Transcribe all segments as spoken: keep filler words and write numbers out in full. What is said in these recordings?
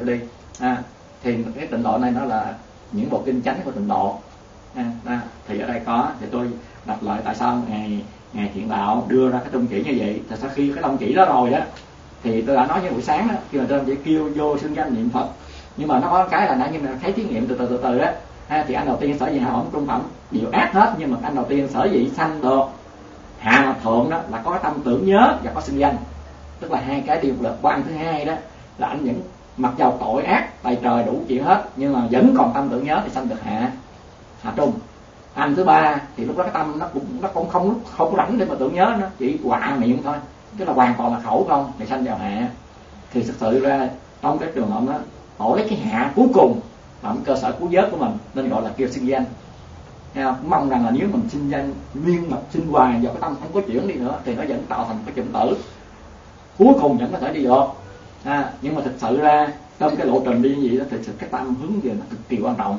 tôi đi. À, thì cái tịnh độ này nó là những bộ kinh chánh của tịnh độ. À, à, thì ở đây có, thì tôi đọc lại tại sao ngài ngài Thiện Đạo đưa ra cái tông chỉ như vậy. Tại sao khi cái tông chỉ đó rồi đó, thì tôi đã nói với buổi sáng đó, khi mà tôi chỉ kêu vô xưng danh niệm Phật, nhưng mà nó có cái là nãy như là thấy thí nghiệm từ từ từ từ đó. À, thì anh đầu tiên sở dĩ hạ ổn trung phẩm đều ác hết, nhưng mà anh đầu tiên sở dĩ sanh được hạ mà thượng đó là có cái tâm tưởng nhớ và có xưng danh, tức là hai cái điều lực. Quan thứ hai đó là anh những mặc dầu tội ác tại trời đủ chuyện hết, nhưng mà vẫn còn tâm tưởng nhớ thì sanh được hạ hạ trung. Anh thứ ba thì lúc đó cái tâm nó cũng nó cũng không không có rảnh để mà tưởng nhớ, nó chỉ quạ miệng thôi, tức là hoàn toàn là khẩu không, thì sanh vào hạ. Thì thực sự ra trong cái trường hợp đó, tổ lấy cái hạ cuối cùng làm cơ sở cứu vớt của mình, nên gọi là kêu sinh danh. Thấy không? Mong rằng là nếu mình sinh danh miên mật sinh hoài và cái tâm không có chuyển đi nữa thì nó vẫn tạo thành cái chủng tử cuối cùng vẫn có thể đi được. À, nhưng mà thực sự ra trong cái lộ trình đi như vậy đó, thì cái tâm hướng về nó cực kỳ quan trọng.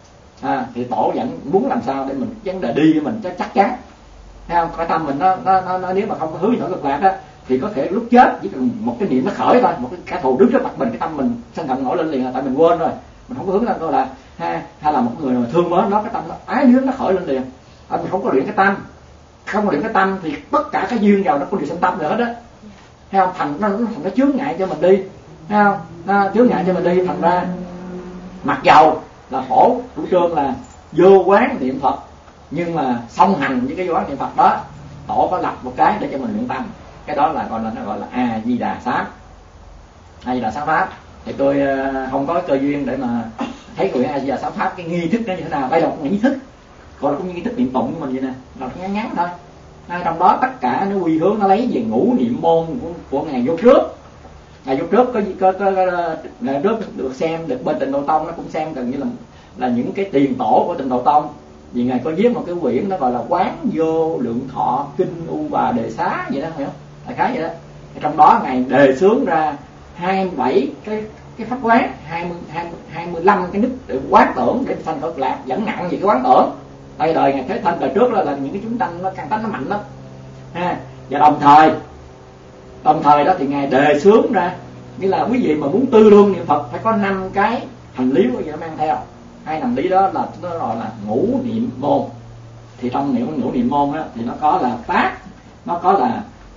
À, thì tổ vẫn muốn làm sao để mình vấn đề đi mình chắc chắc chắn. Thấy không? Cái tâm mình nó, nó, nó, nó nếu mà không có hướng về cực lạc đó thì có thể lúc chết chỉ cần một cái niệm nó khởi thôi, một cái kẻ thù đứng trước mặt mình, cái tâm mình sân hận nổi lên liền là tại mình quên rồi, mình không có hướng lên coi là ha, hay là một người mà thương mến nó, cái tâm nó ái luyến nó khởi lên liền. À, mình không có luyện cái tâm, không có luyện cái tâm thì tất cả cái duyên vào nó có điều sanh tâm nữa đó. Thấy không? Thành nó thành nó chướng ngại cho mình đi. Thấy không? Nó chướng ngại cho mình đi, thành ra mặc dầu là khổ chủ trương là vô quán niệm Phật, nhưng mà song hành với cái vô quán niệm Phật đó, tổ có lập một cái để cho mình luyện tâm. Cái đó là gọi là nó gọi là A Di Đà Sát. A Di Đà Sát pháp. Thì tôi không có cơ duyên để mà thấy quyển A Di Đà Sát pháp cái nghi thức nó như thế nào. Đây là một nghi thức, gọi là cũng như nghi thức niệm tụng của mình vậy nè, là ngắn ngắn thôi. À, trong đó tất cả nó quy hướng nó lấy về ngũ niệm môn của, của ngày vô trước. Ngày vô trước có có, có, có ngày trước được xem được bên Tịnh Độ Tông, nó cũng xem gần như là là những cái tiền tổ của Tịnh Độ Tông. Vì ngài có viết một cái quyển nó gọi là Quán Vô Lượng Thọ Kinh U Bà Đề Xá vậy đó, hiểu không? Đại khái vậy đó. Trong đó ngài đề xướng ra hai mươi bảy cái cái pháp quán, hai mươi, hai mươi, hai mươi lăm cái nức để quán tưởng để sanh cực lạc, vẫn nặng về cái quán tưởng. Tại đời ngày Thế Thanh đời trước là, là những cái chúng sanh nó căn tánh nó mạnh lắm. Ha, và đồng thời đồng thời đó thì ngài đề xướng ra, nghĩa là quý vị mà muốn tư lương niệm Phật phải có năm cái hành lý của quý vị nó mang theo. Hai hành lý đó là nó gọi là ngũ niệm môn. Thì trong niệm ngũ niệm môn đó thì nó có là tác, nó có là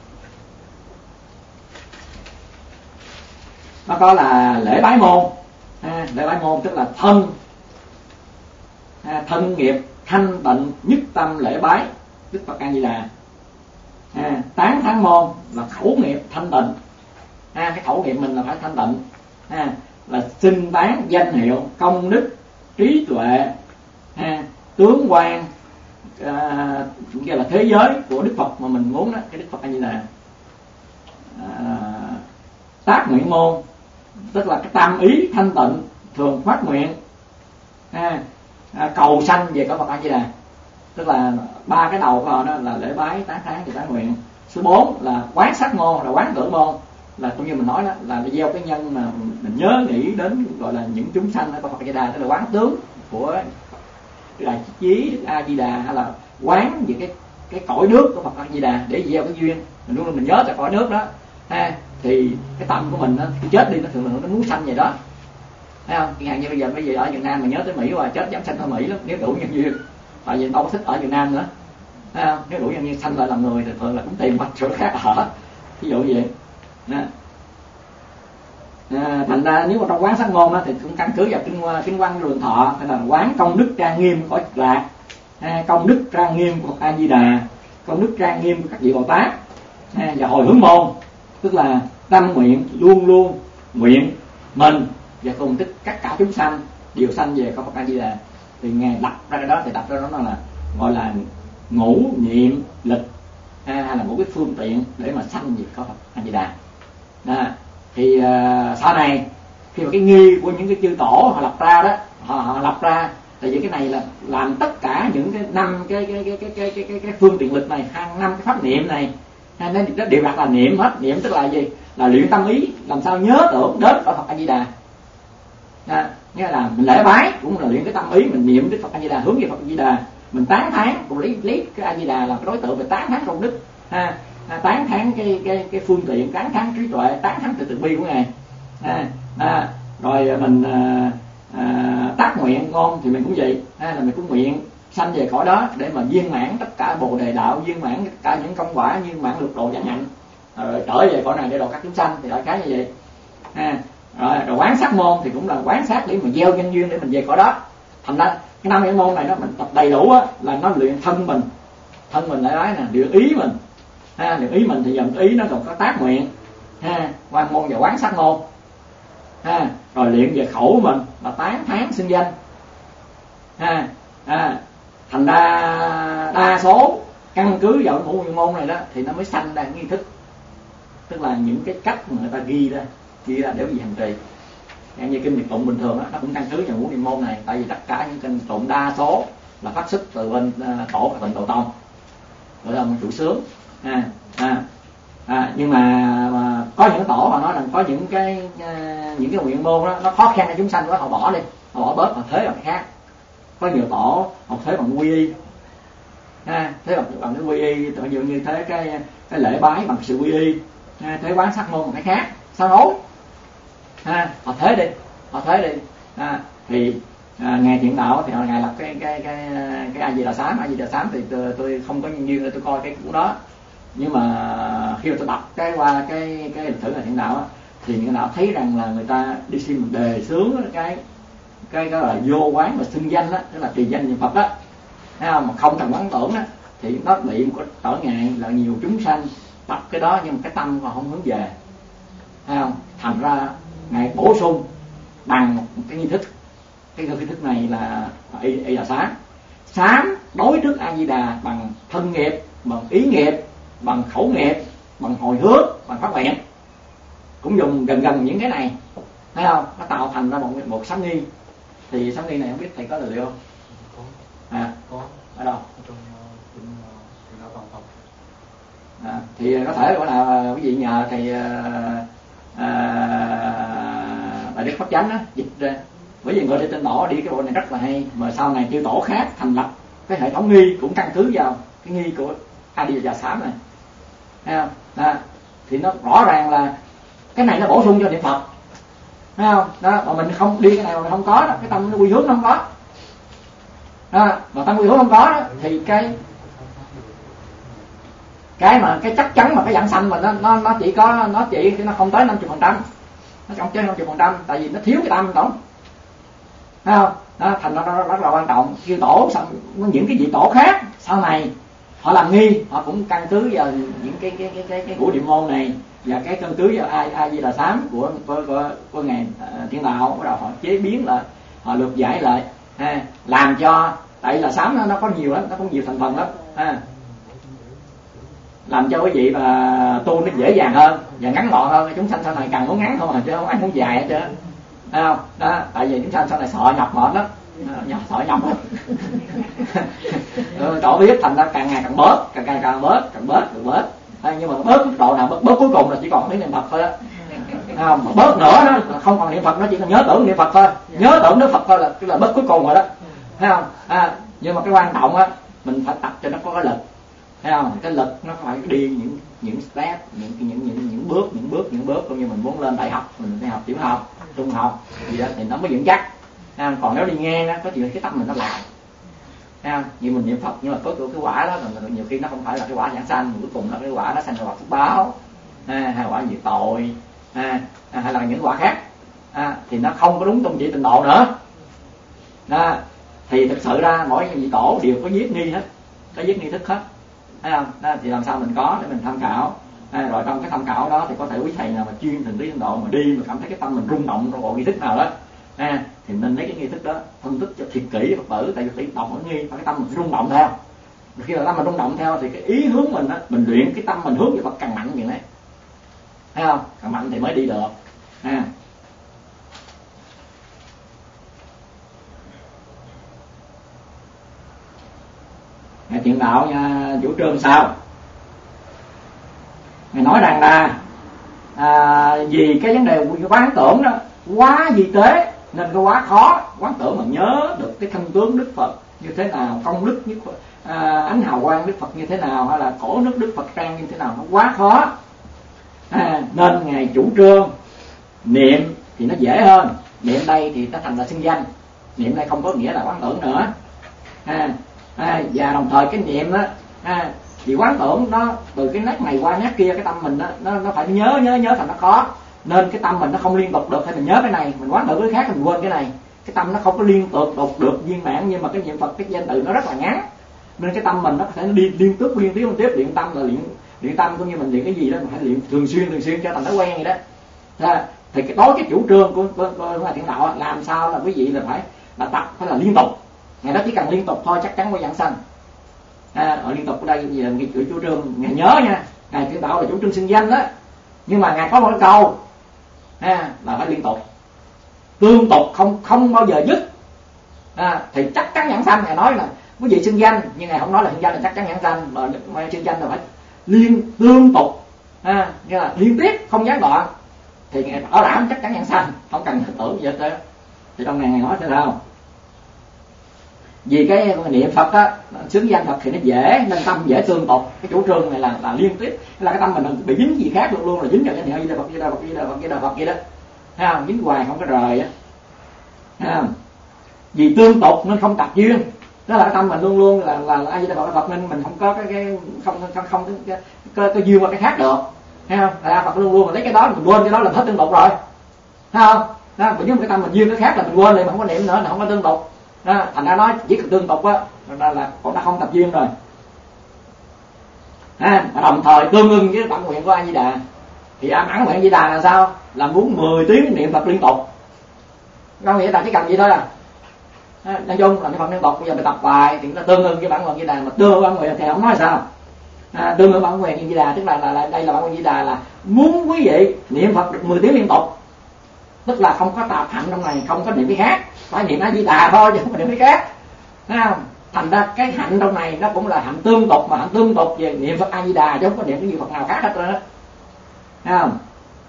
nó có là lễ bái môn. À, lễ bái môn tức là thân à, thân nghiệp thanh tịnh nhất tâm lễ bái Đức Phật A Di Đà. À, tán thán môn là khẩu nghiệp thanh tịnh. À, cái khẩu nghiệp mình là phải thanh tịnh. À, là xưng tán danh hiệu công đức trí tuệ, à, tướng quan, à, gọi là thế giới của Đức Phật mà mình muốn đó, cái Đức Phật A Di Đà. À, tác nguyện môn tức là cái tam ý thanh tịnh thường phát nguyện, à, à, cầu sanh về có Phật A Di Đà, tức là ba cái đầu của đó là lễ bái, tán thán và tán nguyện. Số bốn là quán sát môn, là quán tưởng môn, là cũng như mình nói đó, là gieo cái nhân mà mình nhớ nghĩ đến gọi là những chúng sanh ở Phật A Di Đà, tức là quán tướng của Đại Chí Đức A Di Đà, hay là quán về cái cái cõi nước của Phật A Di Đà để gieo cái duyên mình luôn mình nhớ tại cõi nước đó. Ha, thì cái tâm của mình đó, khi chết đi nó thường là nó muốn sanh vậy đó. Thấy không? Chẳng hạn như bây giờ bây giờ ở Việt Nam mà nhớ tới Mỹ và chết dám sanh ở Mỹ lắm nếu đủ nhân duyên, tại vì đâu có thích ở Việt Nam nữa. Thấy không? Nếu đủ nhân duyên sanh lại làm người thì thường là cũng tìm một chỗ khác ở, ví dụ vậy. À, thành ra nếu mà trong quán sát môn đó, thì cũng căn cứ vào kinh kinh văn Lượng Thọ, hay là quán công đức trang nghiêm của Cực Lạc, à, công đức trang nghiêm của A Di Đà, công đức trang nghiêm của các vị Bồ Tát, à, và hồi hướng môn tức là tâm nguyện luôn luôn nguyện mình và cùng tất tất cả chúng sanh đều sanh về có Phật A Di Đà. Thì ngài đặt ra cái đó thì đặt ra đó là gọi là ngũ niệm lịch, à, hay là ngũ cái phương tiện để mà sanh về có Phật A Di Đà. À, thì uh, sau này khi mà cái nghi của những cái chư tổ họ lập ra đó, họ, họ lập ra tại vì cái này là làm tất cả những cái năm cái cái cái cái cái cái, cái, cái phương tiện lịch này, hàng năm cái pháp niệm này, nên nó đều đặt là niệm hết. Niệm tức là gì? Là luyện tâm ý làm sao nhớ tưởng đến Phật A Di Đà. À, nghĩa là mình lễ bái cũng là luyện cái tâm ý, mình niệm Đức Phật A Di Đà, hướng về Phật A Di Đà. Mình tán thán cũng lấy lấy cái A Di Đà là cái đối tượng về tán thán công đức, à, à, tán thán cái cái cái phương tiện, tán thán trí tuệ, tán thán từ từ bi của ngài. À, à, rồi mình à, à, tác nguyện ngôn thì mình cũng vậy, ha, là mình cũng nguyện sanh về cõi đó để mà viên mãn tất cả bồ đề đạo, viên mãn tất cả những công quả, viên mãn lục độ chẳng hạnh, rồi trở về cõi này để độ các chúng sanh, thì đại khái như vậy. Ha. Rồi, rồi quán sát môn thì cũng là quán sát để mà gieo nhân duyên để mình về cõi đó. Thành ra cái năm nhân môn này nó mình tập đầy đủ á, là nó luyện thân mình, thân mình lại nói nè, luyện ý mình, ha, luyện ý mình thì dòng ý nó còn có tác nguyện, ha, quan môn và quán sát môn, ha, rồi luyện về khẩu mình là tán thán xưng danh, ha, ha. Thành ra đa số căn cứ vào ngũ nguyên môn này đó thì nó mới sanh ra nghi thức, tức là những cái cách mà người ta ghi ra ghi ra để vì hành trì. Như kinh Nhật tụng bình thường đó, nó cũng căn cứ vào ngũ niệm môn này, tại vì tất cả những kinh tụng đa số là phát xuất từ bên uh, tổ và tịnh độ tông, gọi là một chủ sướng, à, à, à, nhưng mà, mà có những tổ họ nói rằng có những cái uh, những cái nguyện môn đó nó khó khăn cho chúng sanh quá, họ bỏ đi, họ bỏ bớt, họ thế bằng khác. Có nhiều tổ họ thế bằng quy y, ha, thế bằng bằng cái quy y, tự dụ như thế cái cái lễ bái bằng sự quy y, ha, thế quán sát môn bằng cái khác, sao nối, ha, họ thế đi, họ thế đi, ha. Thì à, ngài Thiện Đạo thì ngài lập cái cái cái cái A Di Đà Sám, A Di Đà Sám thì tôi, tôi không có nhân duyên để tôi coi cái cuốn đó, nhưng mà khi mà tôi đọc cái qua cái cái lịch sử ngài Thiện Đạo á, thì ngài Đạo thấy rằng là người ta đi xin một đề xướng cái cái cái là vô quán và xưng danh đó, tức là trì danh niệm Phật đó, thấy không, mà không cần quán tưởng đó, thì nó bị một cái trở ngại là nhiều chúng sanh tập cái đó nhưng mà cái tâm còn không hướng về, thấy không, thành ra ngài bổ sung bằng một cái nghi thức, cái nghi thức này là y y là sám, sám đối trước A Di Đà bằng thân nghiệp, bằng ý nghiệp, bằng khẩu nghiệp, bằng hồi hướng, bằng phát nguyện, cũng dùng gần gần những cái này, thấy không, nó tạo thành ra một một sám nghi. Thì sám nghi này không biết thầy có được không? Có. À, có. Ở đâu? Trong kinh Thiện Đạo Toàn Tập. À, thì có thể gọi là quý vị nhờ thầy à, Đại Đức Pháp Chánh á dịch ra, bởi vì người đi tên tổ đi cái bộ này rất là hay, mà sau này chư tổ khác thành lập cái hệ thống nghi cũng căn cứ vào cái nghi của A Di Đà Sám này, thấy không? À, thì nó rõ ràng là cái này nó bổ sung cho niệm Phật, thấy không? Đó, mà mình không đi cái này mà mình không có đó, cái tâm nó quy hướng nó không có, đó, mà tâm quy hướng không có đó, thì cái cái mà cái chắc chắn mà cái dạng sanh mà nó nó nó chỉ có nó chỉ nó không tới năm mươi phần trăm, nó không tới năm mươi phần trăm, tại vì nó thiếu cái tâm đó, thấy không? Đó, thành ra nó rất là quan trọng. Chư tổ những cái vị tổ khác sau này họ làm nghi, họ cũng căn cứ vào những cái cái cái cái cái ngũ niệm môn này và cái căn cứ vào A A Di Đà Sám của của của, của ngài uh, Thiên Đạo, bắt đầu họ chế biến lại, họ lược giải lại, ha, làm cho tại là Sám nó, nó có nhiều lắm, nó có nhiều thành phần lắm, ha, làm cho quý vị mà tu nó dễ dàng hơn và ngắn gọn hơn. Chúng sanh sau này cần muốn ngắn không à, chứ không ai muốn dài hết trơn, thấy không? Đó, tại vì chúng sanh sau này sợ nhập mệt lắm, nhập sợ nhập lắm. Chỗ biết thành ra càng ngày càng bớt, càng ngày càng bớt, càng bớt, càng bớt. À, nhưng mà bớt mức độ nào bớt, bớt cuối cùng là chỉ còn tiếng niệm Phật thôi đó. À, mà bớt nữa đó, không còn niệm Phật, nó chỉ còn nhớ tưởng niệm Phật thôi, nhớ tưởng Đức Phật thôi là tức là bớt cuối cùng rồi đó, thấy không? À, nhưng mà cái quan trọng á, mình phải tập cho nó có cái lực, thấy không? Cái lực nó phải đi những những step, những những những những bước, những bước, những bước, cũng như mình muốn lên đại học, mình phải học tiểu học, trung học gì đó thì nó mới vững chắc. À, còn nếu đi ngang á, có chuyện cái tâm mình nó lạc, thấy không? Như mình niệm Phật nhưng mà có cái quả đó, còn nhiều khi nó không phải là cái quả giảng sanh, cuối cùng là cái quả nó sanh ra quả phước báo, à, hay quả diệt tội, à, hay là những quả khác, à, thì nó không có đúng tôn chỉ tịnh độ nữa. Đó, thì thực sự ra mỗi vị tổ đều có viết nghi hết, có viết nghi thức hết, thấy không? Đó, thì làm sao mình có để mình tham khảo, à, rồi trong cái tham khảo đó thì có thể quý thầy nào mà chuyên thường lý tịnh độ mà đi mà cảm thấy cái tâm mình rung động trong bộ nghi thức nào đó, à, thì nên lấy cái nghi thức đó phân tích cho thiệt kỹ Phật tử, tại vì phải đọc mỗi nghi phải cái tâm mình rung động theo. Khi mà tâm mình rung động theo thì cái ý hướng mình á, mình luyện cái tâm mình hướng về Phật càng mạnh như thế, thấy không? Càng mạnh thì mới đi được, à. Ngài Thiện Đạo nha, chủ trương sao? Ngài nói rằng là à, vì cái vấn đề quán tưởng đó quá vi tế nên cái quá khó quán tưởng mà nhớ được cái thân tướng Đức Phật như thế nào, công đức nhất à, ánh hào quang Đức Phật như thế nào, hay là cổ nước Đức Phật trang như thế nào, nó quá khó, à, nên Ngài chủ trương niệm thì nó dễ hơn, niệm đây thì nó thành là xưng danh, niệm đây không có nghĩa là quán tưởng nữa. À, à, và đồng thời cái niệm đó, à, vì quán tưởng nó từ cái nét này qua nét kia, cái tâm mình đó, nó nó phải nhớ nhớ nhớ thành nó khó, nên cái tâm mình nó không liên tục được. Hay mình nhớ cái này mình quán tưởng cái khác mình quên cái này, cái tâm nó không có liên tục đọc được viên mãn. Nhưng mà cái niệm Phật cái danh từ nó rất là ngắn, nên cái tâm mình nó có thể đi liên tiếp liên tiếp liên tiếp luyện tâm là luyện luyện tâm cũng như mình luyện cái gì đó mình phải luyện thường xuyên thường xuyên cho thành thói quen vậy đó. À, thì cái đối cái chủ trương của của, của, của thiện đạo làm sao là quý vị là phải là tập phải là liên tục. Ngày đó chỉ cần liên tục thôi chắc chắn có giảng sanh. À, ở liên tục ở đây gì là cái chủ trương ngài nhớ nha, ngài thiện đạo là chủ trương xưng danh đó, nhưng mà ngài có một cái câu à, là phải liên tục tương tục, không không bao giờ dứt. À, thì chắc chắn giảng sanh. Ngài nói là quý vị xưng danh, nhưng ngài không nói là xưng danh là chắc chắn giảng sanh, mà, mà xưng danh là phải liên tương tục, à, nghĩa là liên tiếp không gián đoạn, thì ngài bảo đảm chắc chắn giảng sanh, không cần tưởng gì hết. Thì trong này ngài nói thế nào? Vì cái niệm Phật á, xứng danh Phật thì nó dễ, nên tâm dễ tương tục. Cái chủ trương này là là liên tiếp, là cái tâm mình bị dính gì khác luôn luôn là dính vào cái niệm Di Đà Phật, Di Đà Phật, Di Đà Phật, Di Đà Phật vậy đó. Thấy không? Dính hoài không có rời á. Thấy không? Vì tương tục nên không tập duyên. Đó là cái tâm mình luôn luôn là là, là A Di Đà Phật, Phật nên mình không có cái cái không không không cái cái, cái duyên qua cái khác được. Thấy không? Là Phật luôn luôn mà lấy cái đó mình quên cái đó là hết tương tục rồi. Thấy không? Đó, bởi vì cái tâm mình duyên cái khác là mình quên liền, mình không có niệm nữa là không có tương tục. Đó, thành ra nói chỉ cần tương tục á là, là cũng đã không tập duyên rồi. À, đồng thời tương ưng với bản nguyện của A Di Đà. Thì bản nguyện A Di Đà là sao? Là muốn mười tiếng niệm Phật liên tục. Có nghĩa là chỉ cần gì thôi à. À, nói chung là niệm Phật liên tục, bây giờ mình tập bài thì nó tương ưng với bản nguyện A Di Đà, mà tương bản nguyện thì không nói sao. À, tương ưng bản nguyện A Di Đà tức là, là, là đây là bản nguyện A Di Đà là muốn quý vị niệm Phật được mười tiếng liên tục. Tức là không có tạp hạnh trong này, không có niệm cái khác, phải niệm A Di Đà thôi chứ không có niệm cái khác. Thấy không? Thành ra cái hạnh trong này nó cũng là hạnh tương tục, mà hạnh tương tục về niệm Phật A Di Đà chứ không có niệm cái gì Phật nào khác hết rồi đó. Thấy không?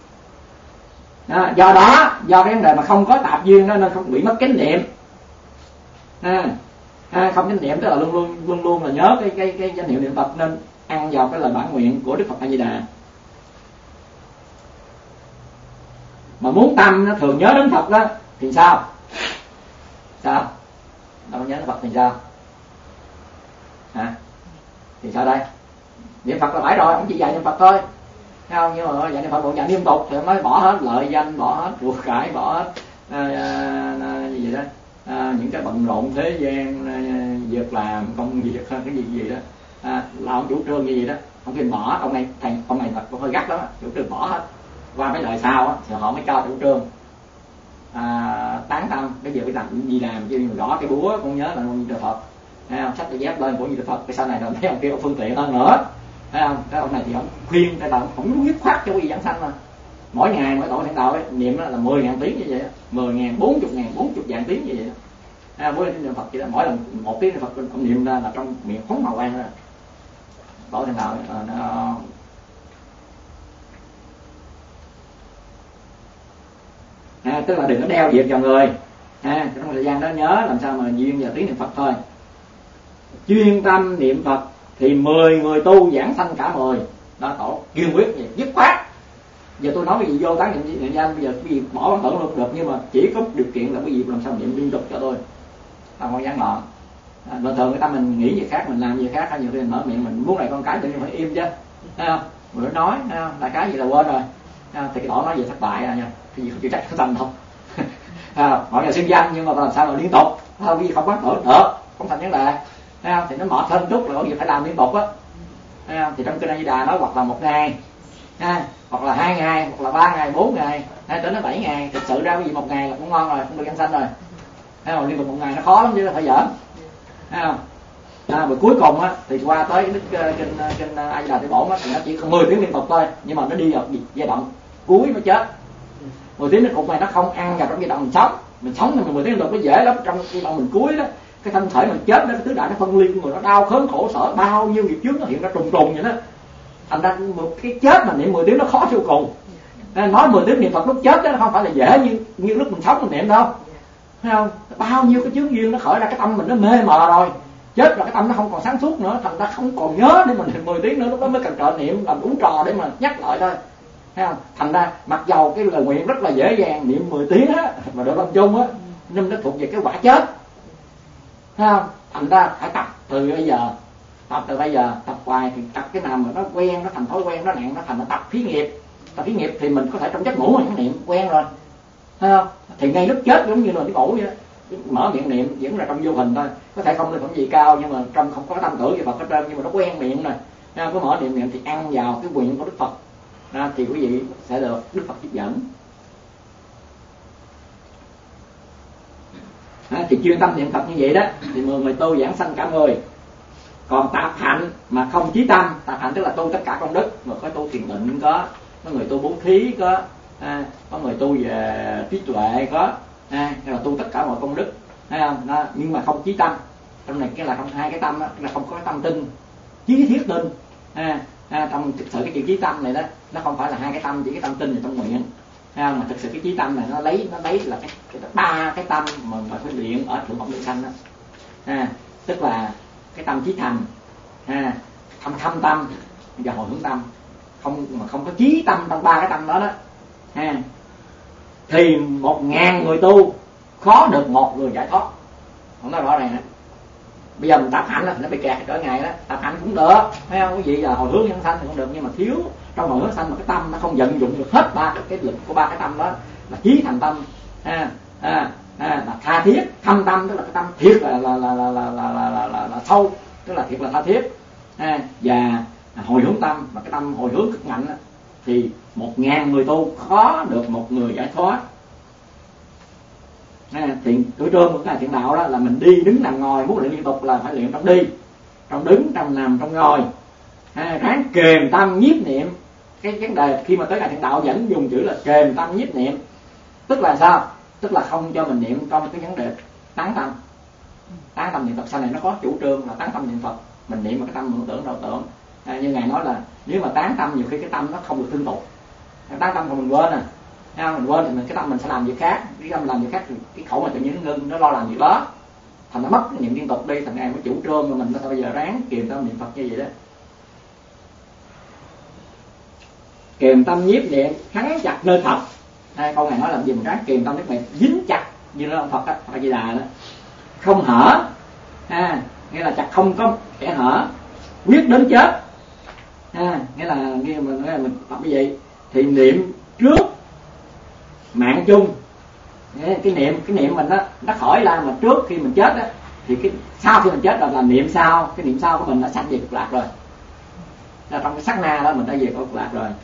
À, do đó, do cái vấn đề mà không có tạp duyên đó nên không bị mất chánh niệm. À, à, không chánh niệm tức là luôn luôn luôn luôn là nhớ cái cái cái danh hiệu niệm Phật, nên ăn vào cái lời bản nguyện của Đức Phật A Di Đà. Mà muốn tâm nó thường nhớ đến Phật đó thì sao? Sao? Đâu nhớ đến Phật thì sao? Hả? Thì sao đây? Niệm Phật là phải rồi, không chỉ dạy niệm Phật thôi. Thấy không? Nhưng mà dạy niệm Phật bộ dạy liên tục thì nói bỏ hết lợi danh, bỏ hết của cải, bỏ hết à, à, gì vậy đó, à, những cái bận rộn thế gian, à, việc làm, công việc, cái gì gì đó, à, làm chủ trương như vậy đó, không khi bỏ. Ông này thầy, ông này thật cũng hơi gắt lắm, chủ trương bỏ hết. Qua mấy đời sau á thì họ mới cho chủ trương à, tán tâm cái việc phải làm gì làm, chứ gõ cái búa cũng nhớ là Di Đà Phật. Thấy không? Xách cái dép lên của Di Đà Phật, cái sau này rồi thấy ông kia ông phương tiện hơn nữa. Thấy không? Cái ông này thì ông khuyên cái đạo không dứt khoát cho quý vị giảng sanh mà. Mỗi ngày mỗi tổ thiện đạo ấy, niệm đó là mười ngàn tiếng như vậy, mười ngàn, bốn mươi ngàn, bốn mươi vạn tiếng như vậy. À, mỗi lần niệm Phật chỉ là mỗi lần một tiếng niệm Phật ông niệm ra là trong miệng phóng màu quang ra. Tổ thiện đạo ấy, nó à, tức là đừng có đeo việc vào người. À, trong thời gian đó nhớ làm sao mà duyên vào tiếng niệm Phật thôi. Chuyên tâm niệm Phật thì mười người tu giảng sanh cả mười. Đó tổ kiên quyết vậy, dứt khoát. Giờ tôi nói cái gì vô tán niệm niệm danh, bây giờ cái gì bỏ bản tưởng luôn được, nhưng mà chỉ có điều kiện là cái gì làm sao niệm liên tục cho tôi. Không có gián đoạn. À, bình thường người ta mình nghĩ gì khác, mình làm gì khác, hay nhiều khi mình mở miệng mình muốn này con cái tự nhiên phải im chứ. Thấy không? Mình nói, thấy không? Đại cái gì là quên rồi. À, thì cái đó nói về thất bại nha, cái gì không chịu trách cái tâm đâu. À, mọi người xưng danh nhưng mà làm sao mà liên tục, không vì không bắt nổi được, không thành vấn đề. Thấy không? Thì nó mệt hơn chút là có gì phải làm liên tục á. Thấy không? Thì trong kinh A Di Đà nói hoặc là một ngày, à, hoặc là hai ngày, hoặc là ba ngày, bốn ngày, hay tới nó bảy ngày. Thực sự ra cái gì một ngày là cũng ngon rồi, không được giảng sanh rồi. Thấy không? Liên tục một ngày nó khó lắm chứ, phải giỡn. Thấy không? À, và cuối cùng á thì qua tới cái đức kinh kinh A Di Đà Tiểu Bổn á thì nó chỉ có mười tiếng liên tục thôi, nhưng mà nó đi vào giai đoạn cuối nó chết. mười tiếng liên tục này nó không ăn vào trong giai đoạn mình sống, mình sống thì mình mười tiếng liên tục nó dễ lắm. Trong giai đoạn mình cuối đó, cái thân thể mình chết đó, cái tứ đại nó phân ly người nó đau khớn khổ sở, bao nhiêu nghiệp trước nó hiện ra trùng trùng vậy đó. Thành ra một cái chết mà niệm mười tiếng nó khó vô cùng. Nên nói mười tiếng niệm Phật lúc chết đó nó không phải là dễ như như lúc mình sống mình niệm đâu. Thấy không? Bao nhiêu cái chướng duyên nó khởi ra, cái tâm mình nó mê mờ rồi. Chết rồi cái tâm nó không còn sáng suốt nữa, thành ra không còn nhớ để mình mười tiếng nữa, lúc đó mới cần trợ niệm làm uống trò để mà nhắc lại thôi. thấy không? Thành ra mặc dầu cái lời nguyện rất là dễ dàng, niệm mười tiếng á mà độ lâm chung á, nhưng nó thuộc về cái quả chết, thấy không? Thành ra phải tập từ bây giờ, tập từ bây giờ, tập hoài thì tập cái nào mà nó quen, nó thành thói quen, nó nặng, nó thành nó tập thí nghiệp. Tập thí nghiệp thì mình có thể trong giấc ngủ mình niệm quen rồi, thấy không? Thì ngay lúc chết giống như là cái cổ vậy đó, mở miệng niệm vẫn là trong vô hình thôi, có thể không lên phẩm gì cao nhưng mà trong không có tâm tưởng về Phật hết trơn, nhưng mà nó quen miệng rồi, có mở niệm niệm thì ăn vào cái nguyện của Đức Phật, à, thì quý vị sẽ được Đức Phật tiếp dẫn. À, thì chuyên tâm niệm Phật như vậy đó thì mười người tu giảng sanh cả người. Còn tạp hạnh mà không chí tâm, tạp hạnh tức là tu tất cả công đức, mà có tu thiền định, có có người tu bố thí, có à, có người tu về trí tuệ, có à, là tu tất cả mọi công đức, thấy không? Nó, nhưng mà không chí tâm. Trong này cái là không hai cái tâm đó, là không có cái tâm tin, chí thiết tin. À, à, trong thực sự cái chữ chí tâm này đó, nó không phải là hai cái tâm, chỉ cái tâm tin là trong nguyện. À, mà thực sự cái chí tâm này nó lấy nó lấy là cái, cái ba cái tâm mà mà phải luyện ở thượng phẩm định sanh đó. À, tức là cái tâm chí thành, à, thâm thâm tâm và hồi hướng tâm, không mà không có chí tâm trong ba cái tâm đó đó, à, thì một ngàn người tu khó được một người giải thoát. Không nói rõ ràng đó. Bây giờ mình tập hạnh thì nó bị kẹt cỡ ngày đó, tập hạnh cũng được, thấy không? Cái gì là hồi hướng nhân sanh thì cũng được, nhưng mà thiếu trong hồi hướng sanh mà cái tâm nó không vận dụng được hết ba cái lực của ba cái tâm đó, là chí thành tâm, à, à, à, là tha thiết, thâm tâm tức là cái tâm thiết là là là là là là, là, là, là, là sâu, tức là thiệt là tha thiết, à, và hồi hướng tâm mà cái tâm hồi hướng cực mạnh đó, thì một ngàn người tu khó được một người giải thoát. À, thì chủ trương của cái thiện đạo đó là mình đi đứng nằm ngồi muốn luyện liên tục là phải luyện trong đi, trong đứng, trong nằm, trong ngồi, à, ráng kềm tâm nhiếp niệm. Cái vấn đề khi mà tới đại thiện đạo vẫn dùng chữ là kềm tâm nhiếp niệm, tức là sao? Tức là không cho mình niệm trong cái vấn đề tán tâm. Tán tâm niệm Phật sau này nó có chủ trương là tán tâm niệm Phật, mình niệm một cái tâm mượn tưởng đầu tưởng, à, như ngài nói là nếu mà tán tâm nhiều khi cái tâm nó không được tinh tục, tán tâm còn mình quên à. À, mình quên thì mình cái tâm mình sẽ làm việc khác, cái tâm làm việc khác thì cái khẩu mình tự nhiên nó ngưng, nó lo làm việc đó, thành nó mất cái niệm liên tục đi. Thành ngài mới chủ trương mà mình có bây giờ ráng kiềm tâm niệm Phật như vậy đó, kiềm tâm nhiếp niệm khắng chặt nơi Phật. À, câu này nói là gì? Mình ráng kiềm tâm nhiếp niệm dính chặt như nó ông Phật á, Phật Di Đà đó, không hở, à, nghĩa là chặt không có kẻ hở, quyết đến chết, à, nghĩa là nghĩa mình nói là mình tập như vậy thì niệm trước mạng chung, cái niệm cái niệm mình đó nó khỏi la mà trước khi mình chết đó, thì cái sau khi mình chết rồi là niệm sau, cái niệm sau của mình đã sanh về cực lạc rồi, là trong cái sát na đó mình đã về cực lạc rồi.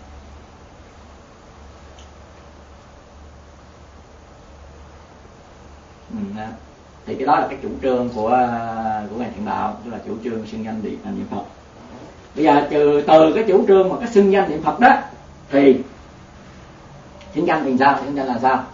Ừ, đó. Thì cái đó là cái chủ trương của của ngài thiện đạo, tức là chủ trương xưng danh niệm niệm Phật. Bây giờ trừ từ cái chủ trương mà cái xưng danh niệm Phật đó thì xưng danh thì sao? Xưng danh là sao?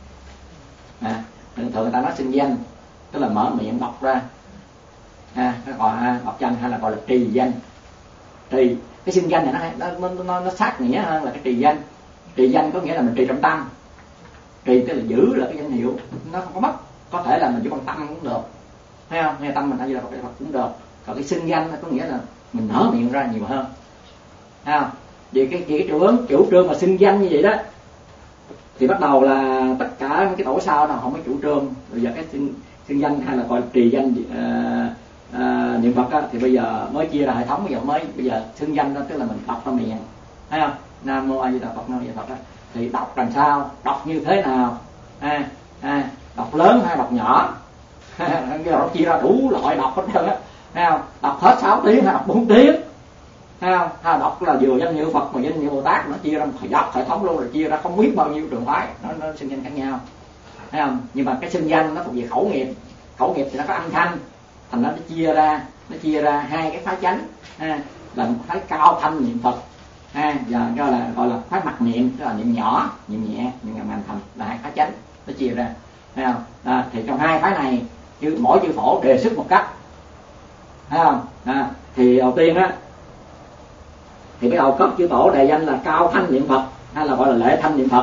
À, thường thường người ta nói xưng danh tức là mở miệng đọc ra, à, nó gọi đọc danh hay là gọi là trì danh. Trì cái xưng danh này nó nó nó, nó, nó sát nghĩa hơn là cái trì danh. Trì danh có nghĩa là mình trì trong tâm, trì tức là giữ là cái danh hiệu, nó không có mất. Có thể là mình giữ bằng tâm cũng được, thấy không? Nghe tâm mình hay là Phật Phật cũng được. Còn cái xưng danh có nghĩa là mình nở miệng ra nhiều hơn, thấy không? Vì cái cái chủ hướng chủ trương mà xưng danh như vậy đó thì bắt đầu là tất cả cái tổ sau nào không có chủ trương. Bây giờ cái xưng, xưng danh hay là gọi trì danh à, à, niệm Phật đó, thì bây giờ mới chia ra hệ thống. Bây giờ mới bây giờ xưng danh đó tức là mình đọc ra miệng, thấy không? Nam mô A Di Đà Phật, Nam mô A Di Đà Phật đó. Thì đọc làm sao, đọc như thế nào, à, à, đọc lớn hay đọc nhỏ, cái đó chia ra đủ loại đọc hết trơn á, thấy không? Đọc hết sáu tiếng hay đọc bốn tiếng, thấy không? Ha, đọc là vừa danh hiệu Phật mà danh hiệu Bồ Tát, nó chia ra phải dọc hệ thống luôn, rồi chia ra không biết bao nhiêu trường phái, nó, nó xưng danh khác nhau, thấy không? Nhưng mà cái xưng danh nó thuộc về khẩu nghiệp, khẩu nghiệp thì nó có âm thanh, thành nó chia ra nó chia ra hai cái phái chánh, ha, là một phái cao thanh niệm Phật, ha, và gọi là gọi là phái mặt niệm, tức là niệm nhỏ, niệm nhẹ, niệm ngầm ngầm thành, là hai phái chánh nó chia ra, thấy không? À, thì trong hai phái này chư mỗi chư phổ đề xuất một cách, thấy không? À, thì đầu tiên á thì cái đầu cấp chư tổ đề danh là cao thanh niệm Phật hay là gọi là lễ thanh niệm Phật,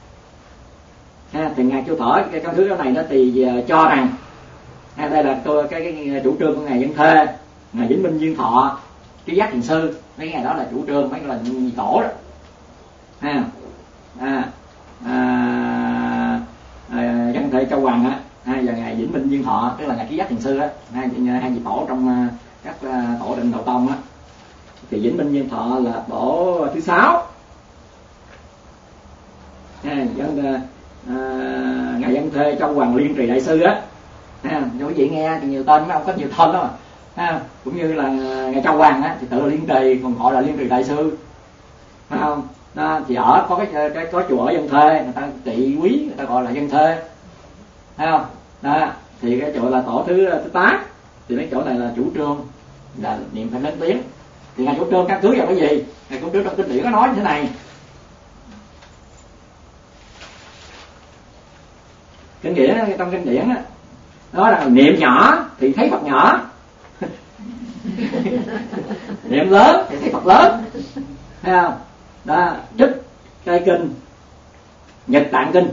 ha, thì ngài chư thở cái căn thứ này nó thì cho rằng, ha, đây là tôi cái, cái chủ trương của ngài Dân Thê, ngài Vĩnh Minh Duyên Thọ, cái Giác Thiền Sư, mấy ngày đó là chủ trương mấy cái là nhị tổ đó, ha. À, à, à, Văn Thệ Châu Hoàng á, hay là ngài Vĩnh Minh Viên Thọ, tức là ngài Trí Giác Thiền sư á, hai hai vị tổ trong các tổ Tịnh Độ Tông á. Thì Vĩnh Minh Viên Thọ là tổ thứ sáu. À, dân, à, ngài Văn Thê Châu Hoàng Liên Trì Đại sư á, à, cho quý vị nghe thì nhiều tên, không có nhiều tên đó mà. À, cũng như là ngài Châu Hoàng á thì tự là Liên Trì, còn họ là Liên Trì Đại sư, phải không? Đó, thì ở có cái, cái có chùa ở Văn Thê, người ta trị quý, người ta gọi là Văn Thê, thấy không? Đó, thì cái chỗ là tổ thứ thứ tám, thì mấy chỗ này là chủ trương là niệm phải lớn tiếng. Thì ngài chủ trương căn cứ vào cái gì? Ngài chủ trương trong kinh điển có nói như thế này. Kinh điển trong kinh điển á nói là niệm nhỏ thì thấy Phật nhỏ, niệm lớn thì thấy Phật lớn, thấy không? Đó, trích cây kinh Nhật Tạng kinh,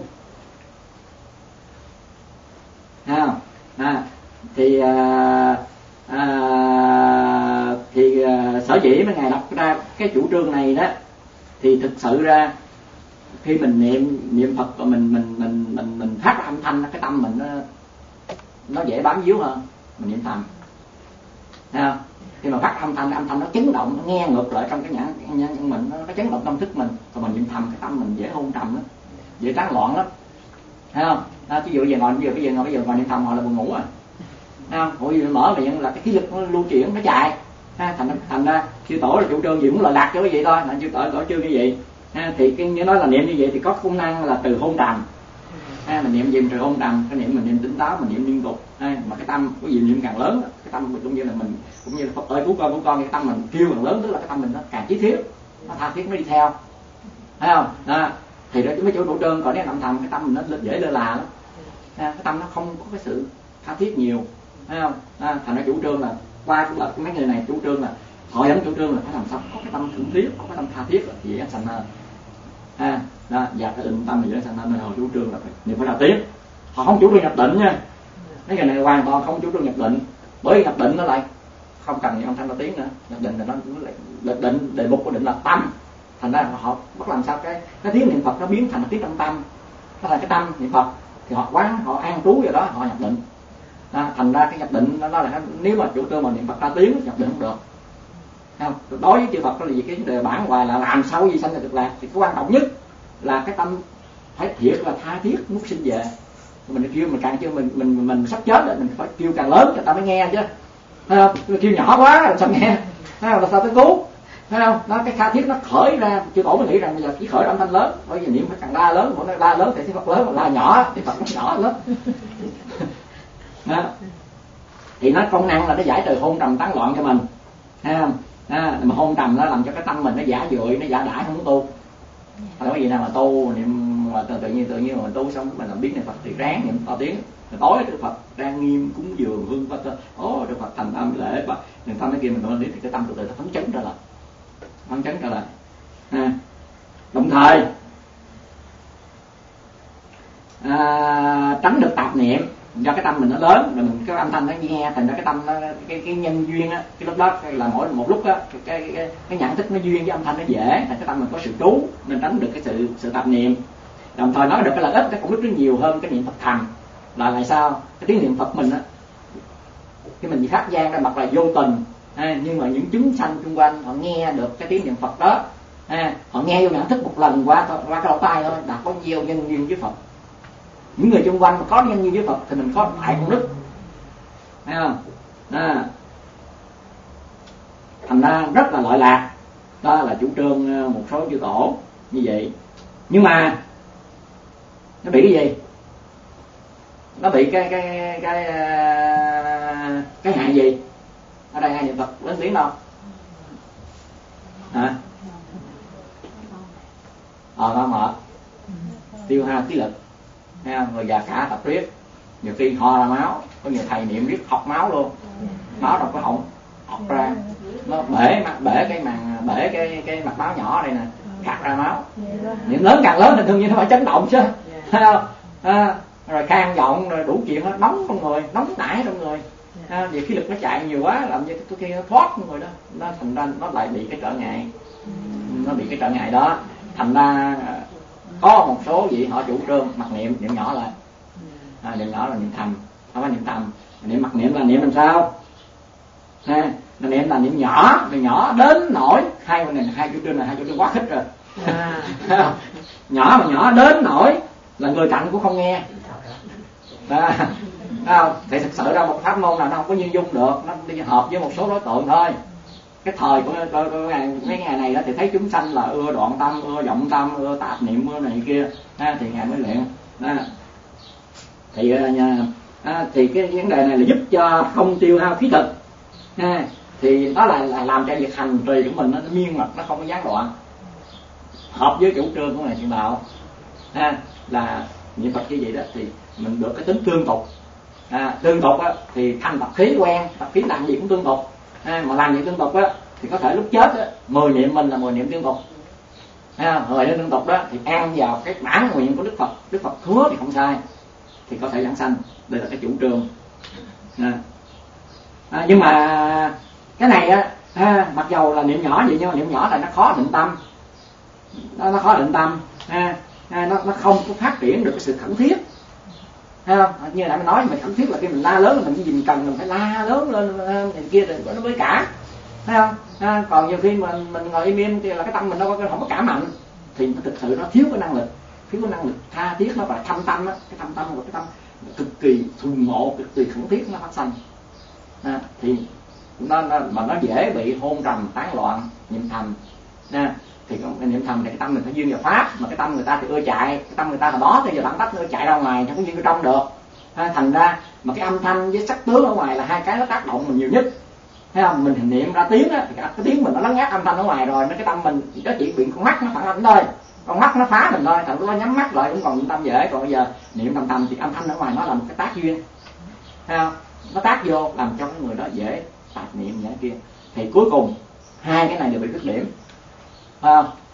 thấy không? À, thì à, à, thì à, sở dĩ mấy ngài đặt ra cái chủ trương này đó, thì thực sự ra khi mình niệm niệm Phật và mình mình mình mình mình phát ra âm thanh, cái tâm mình nó nó dễ bám víu hơn mình niệm thầm, thấy không? Khi mà phát âm thanh, âm thanh nó chấn động, nó nghe ngược lại trong cái nhãn nhân mình, nó, nó chấn động tâm thức mình, rồi mình niệm thầm, cái tâm mình dễ hôn trầm lắm, dễ tán loạn lắm, thấy không? Đó, ví dụ giờ ngồi bây giờ bây giờ ngồi bây giờ ngồi niệm thầm họ là buồn ngủ à, thấy không? Hồi giờ mở miệng là cái khí lực nó lưu chuyển nó chạy, ha, thành thành ra chư tổ là chủ trương gì cũng lợi lạc cho cái gì thôi, là chư tổ tổ trương như vậy, ha, thì cái như nói là niệm như vậy thì có công năng là từ hôn trầm. À, mình niệm gì từ hôn trầm, cái niệm mình niệm tỉnh táo, mình niệm liên tục, à, mà cái tâm cái gì niệm càng lớn, cái tâm mình cũng như là mình cũng như là Phật ơi cứu con cứu con, cái tâm mình kêu càng lớn, tức là cái tâm mình nó càng chí thiết, nó tha thiết nó đi theo, thấy không? À, thì đó mấy chỗ chủ trương còn nếu âm thầm cái tâm mình nó dễ lơ là lắm, à, cái tâm nó không có cái sự tha thiết nhiều, thấy không? À, thành ra chủ trương là qua là mấy người này chủ trương là họ dẫn chủ trương là phải làm sao có cái tâm thuần thiết, có cái tâm tha thiết thì dễ sanh hơn. À, đó, và cái định tâm này dễ sanh nên họ chủ trương là phải niệm phải là tiếng. Họ không chủ trương nhập định nha, mấy người này hoàn toàn không chủ trương nhập định, bởi nhập định nó lại không cần niệm âm thanh là tiếng nữa. Nhập định là nó lại định đề mục của định là tâm, thành ra họ bắt làm sao cái cái tiếng niệm Phật nó biến thành tiếng trong tâm, nó thành cái tâm niệm Phật thì họ quán họ an trú vào đó họ nhập định. À, thành ra cái nhập định nó là nếu mà chủ trương mà niệm Phật ra tiếng nhập định không được. Không? Đối với chư Phật đó là gì cái đề bản hoài là làm sao gì sanh ra cực lạc, thì cái quan trọng nhất là cái tâm phải thiệt là tha thiết muốn sinh về. Mình kêu mình càng kêu mình mình mình sắp chết rồi mình phải kêu càng lớn cho ta mới nghe chứ, thấy không? Mình kêu nhỏ quá làm sao nghe, thấy không? Là sao tới cứu, thấy không? Nó cái tha thiết nó khởi ra, chư tổ mình nghĩ rằng bây giờ chỉ khởi ra âm thanh lớn, bởi vì niệm phải càng la lớn, mỗi la lớn thì cái Phật lớn, mà la nhỏ thì Phật nó nhỏ lớn. Đó. Thì nó công năng là nó giải trừ hôn trầm tán loạn cho mình, thấy không? À, mà hôn trầm nó làm cho cái tâm mình nó giả dội, nó giả đãi không muốn tu. Tại cái gì nào mà tu niệm mà tự, tự nhiên tự nhiên mà mình tu xong mình làm biết niệm Phật thì ráng niệm to tiếng. Rồi tối Đức Phật đang nghiêm cúng dường hương Phật, ó Đức Phật thành âm lễ và niệm tâm cái kia mình nói thì cái tâm từ từ nó phấn chấn trở lại, phấn chấn trở lại. À, đồng thời à, tránh được tạp niệm do cái tâm mình nó lớn, rồi mình cái âm thanh nó nghe thành ra cái tâm nó, cái cái nhân duyên á, cái lúc đó là mỗi một lúc á cái cái, cái cái nhận thức nó duyên với âm thanh nó dễ, thành cái tâm mình có sự trú nên tránh được cái sự sự tạp niệm. Đồng thời nói được cái lợi ích cái công đức nó nhiều hơn cái niệm Phật thầm là tại sao? Cái tiếng niệm Phật mình á, khi mình phát gian ra mặt là vô tình, à, nhưng mà những chúng sanh xung quanh họ nghe được cái tiếng niệm Phật đó, à, họ nghe vô nhận thức một lần qua qua cái lỗ tai thôi đã có nhiều nhân duyên với Phật. Những người xung quanh mà có nhân duyên với Phật thì mình có đại công đức, thấy không? À, thành ra rất là lợi lạc. Đó là chủ trương một số chư tổ như vậy. Nhưng mà nó bị cái gì? Nó bị cái cái cái cái, cái hại gì? Ở đây ai niệm Phật lớn tiếng đâu? Hả? Ờ nó mở tiêu hao khí lực, thấy không? Rồi già cả tập riết, nhiều khi ho ra máu, có nhiều thầy niệm riết học máu luôn, máu đâu có hỏng học ra, nó bể bể cái màng bể cái cái mạch máu nhỏ đây nè, khạc ra máu. Niệm lớn càng lớn thì đương nhiên nó phải chấn động chứ, thấy không? À, rồi khang giọng rồi đủ chuyện, nó nóng trong người, nóng nảy trong người, à, vì khí lực nó chạy nhiều quá làm cho cái kia nó thoát trong người đó, nó thành ra nó lại bị cái trở ngại, nó bị cái trở ngại đó. Thành ra có một số vị họ chủ trương mặc niệm niệm nhỏ lại, à, niệm nhỏ là niệm thầm, không phải niệm thầm. Niệm mặc niệm là niệm làm sao? Ha, niệm là niệm nhỏ, niệm nhỏ đến nỗi hai này hai chủ trương là hai chủ trương quá khích rồi. À. Nhỏ mà nhỏ đến nỗi là người cạnh cũng không nghe. À, không? Thì thực sự ra một pháp môn nào nó không có nhân dung được, nó đi hợp với một số đối tượng thôi. Cái thời của, của, của ngày, mấy ngày này đó thì thấy chúng sanh là ưa đoạn tâm, ưa vọng tâm, ưa tạp niệm, ưa này kia, à, thì ngài mới luyện. À, thì à, thì cái vấn đề này là giúp cho không tiêu hao khí thực, à, thì nó là, là làm cho việc hành trì của mình nó, nó miên mật, nó không có gián đoạn, hợp với chủ trương của ngài Thiện Đạo, à, là niệm Phật như vậy đó thì mình được cái tính tương tục. À, tương tục á, thì thành tập khí quen, tập khí làm gì cũng tương tục, à, mà làm gì tương tục á, thì có thể lúc chết á, mười niệm mình là mười niệm tương tục, à, mười niệm tương tục đó thì ăn vào cái bản nguyện của Đức Phật, Đức Phật hứa thì không sai, thì có thể giảng sanh. Đây là cái chủ trương. À. À, nhưng mà cái này á, à, mặc dầu là niệm nhỏ vậy nhưng mà niệm nhỏ là nó khó định tâm, nó, nó khó định tâm, à, à, nó, nó không có phát triển được cái sự khẩn thiết. Thấy không? Như nãy mình nói, mình khẩn thiết là khi mình la lớn, mình gì mình cần mình phải la lớn lên này kia rồi nó mới cả. Thấy không? À, còn nhiều khi mình mình ngồi im im thì là cái tâm mình nó không có cảm mạnh, thì nó thực sự nó thiếu cái năng lực, thiếu cái năng lực tha thiết, nó phải thâm tâm á, cái thâm tâm của cái tâm cực kỳ thuần ngộ, cực kỳ khẩn thiết nó phát sanh. À, thì nó, nó mà nó dễ bị hôn trầm tán loạn niệm thầm. À, thì cái niệm thầm thì cái tâm mình phải duyên vào pháp, mà cái tâm người ta thì ưa chạy, cái tâm người ta hồi đó thì giờ bản tách ưa chạy ra ngoài, nó cũng duyên vào trong được. À, thành ra mà cái âm thanh với sắc tướng ở ngoài là hai cái nó tác động mình nhiều nhất. Thấy không? Mình niệm ra tiếng á, thì cái tiếng mình nó lấn át âm thanh ở ngoài rồi, nó cái tâm mình nó chỉ bị con mắt nó phản ánh thôi, con mắt nó phá mình thôi, thành nó nhắm mắt lại cũng còn niệm tâm dễ. Còn bây giờ niệm thầm thầm thì âm thanh ở ngoài nó là một cái tác duyên, thấy không? Nó tác vô làm cho cái người đó dễ tạp niệm vậy kia, thì cuối cùng hai cái này đều bị khuyết điểm. À,